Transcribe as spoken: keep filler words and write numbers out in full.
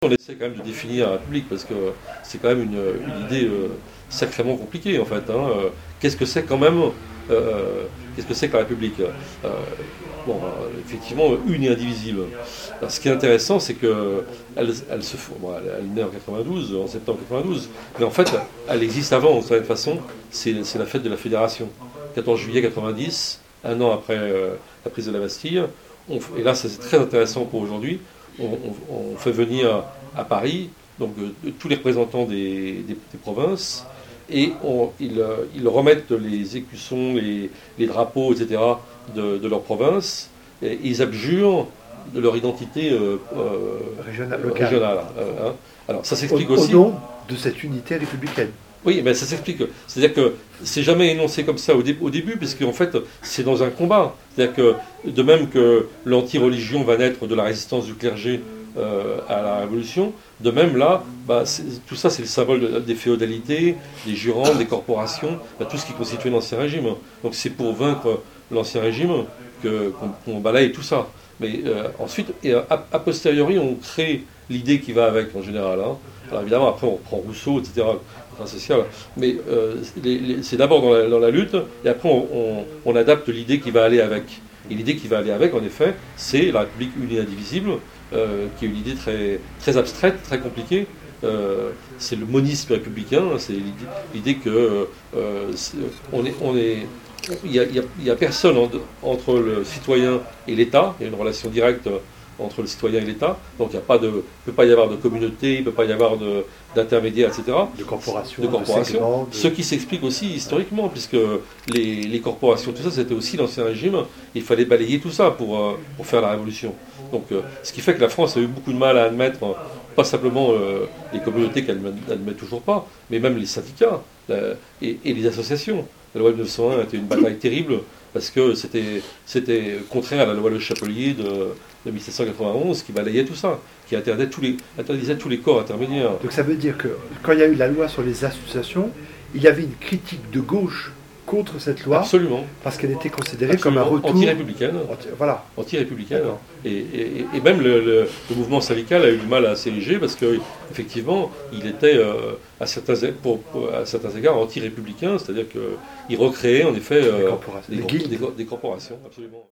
On essaie quand même de définir la République parce que c'est quand même une, une idée euh, sacrément compliquée en fait. Hein. Euh, qu'est-ce que c'est quand même euh, Qu'est-ce que c'est que la République euh, Bon, euh, effectivement, une et indivisible. Alors, ce qui est intéressant, c'est que elle, elle se, bon, elle, elle est née en quatre-vingt-douze, en septembre quatre-vingt-douze, mais en fait, elle existe avant. De certaine façon, c'est, c'est la fête de la Fédération. quatorze juillet quatre-vingt-dix, un an après euh, la prise de la Bastille. On, et là, c'est très intéressant pour aujourd'hui. On, on, on fait venir à Paris donc, euh, tous les représentants des, des, des provinces et on, ils, euh, ils remettent les écussons, les, les drapeaux, et cetera de, de leur province et ils abjurent de leur identité euh, euh, régionale. régionale euh, hein. Alors ça s'explique au, aussi. Au nom de cette unité républicaine. Oui, mais ça s'explique. C'est-à-dire que c'est jamais énoncé comme ça au, dé- au début, puisque en fait, c'est dans un combat. C'est-à-dire que, de même que l'anti-religion va naître de la résistance du clergé euh, à la Révolution, de même là, bah, tout ça, c'est le symbole de, des féodalités, des jurants, des corporations, bah, tout ce qui constituait l'Ancien Régime. Donc c'est pour vaincre l'Ancien Régime que, qu'on, qu'on balaye tout ça. Mais euh, ensuite, et a, a posteriori, on crée l'idée qui va avec, en général. Hein. Alors évidemment, après, on prend Rousseau, et cetera, social, mais euh, les, les, c'est d'abord dans la, dans la lutte, et après on, on, on adapte l'idée qui va aller avec. Et l'idée qui va aller avec, en effet, c'est la République unie et indivisible, euh, qui est une idée très, très abstraite, très compliquée. Euh, c'est le monisme républicain, c'est l'idée, l'idée que euh, c'est, on est, on est, il y a, il y a personne en, entre le citoyen et l'État, il y a une relation directe entre le citoyen et l'État, donc il ne peut pas y avoir de communauté, il ne peut pas y avoir de, d'intermédiaires, et cetera. De corporations. De corporations. De segments, de... Ce qui s'explique aussi historiquement, puisque les, les corporations, tout ça, c'était aussi l'Ancien Régime, il fallait balayer tout ça pour, euh, pour faire la Révolution. Donc, euh, ce qui fait que la France a eu beaucoup de mal à admettre, euh, pas simplement euh, les communautés qu'elle n'admet toujours pas, mais même les syndicats la, et, et les associations. La loi de mille neuf cent un était une bataille terrible, parce que c'était, c'était contraire à la loi Le Chapelier de, de mille sept cent quatre-vingt-onze qui balayait tout ça, qui interdisait tous les, interdisait tous les corps intermédiaires. Donc ça veut dire que quand il y a eu la loi sur les associations, il y avait une critique de gauche contre cette loi. Absolument. Parce qu'elle était considérée Absolument. comme un retour... Anti-républicaine. Anti, voilà. Anti-républicaine. Et, et, et même le, le, le mouvement syndical a eu du mal à s'ériger parce qu'effectivement, il était euh, à, certains, pour, pour, à certains égards anti-républicain, c'est-à-dire qu'il recréait en effet euh, des corporations. Des, des, des, des corporations. Absolument.